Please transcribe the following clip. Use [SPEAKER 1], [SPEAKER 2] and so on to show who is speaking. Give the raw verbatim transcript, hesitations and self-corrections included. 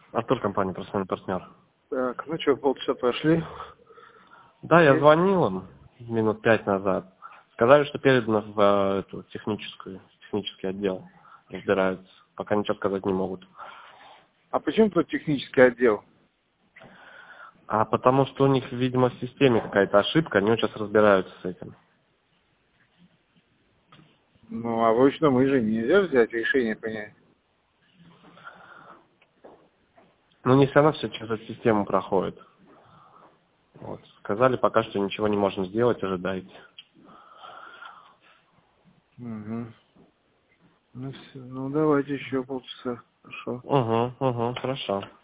[SPEAKER 1] Артур, компания «Профессиональный партнер».
[SPEAKER 2] Так, ну что, полчаса прошли.
[SPEAKER 1] Да, я звонил им минут пять назад. Сказали, что передано в э, эту техническую, технический отдел. Разбираются. Пока ничего сказать не могут.
[SPEAKER 2] А почему тут технический отдел?
[SPEAKER 1] А потому что у них, видимо, в системе какая-то ошибка, они вот сейчас разбираются с этим.
[SPEAKER 2] Ну, а вручную же нельзя взять решение принять.
[SPEAKER 1] Ну, не все равно все через эту систему проходит. Вот. Сказали, пока что ничего не можем сделать, ожидайте.
[SPEAKER 2] Угу. Ну, все, ну давайте еще полчаса. Хорошо.
[SPEAKER 1] Угу, угу, хорошо.